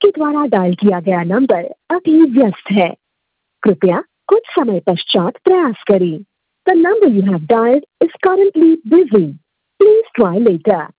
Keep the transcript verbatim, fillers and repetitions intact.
आपके द्वारा डायल किया गया नंबर अभी व्यस्त है। कृपया कुछ समय पश्चात प्रयास करें। The number you have dialled is currently busy. Please try letter.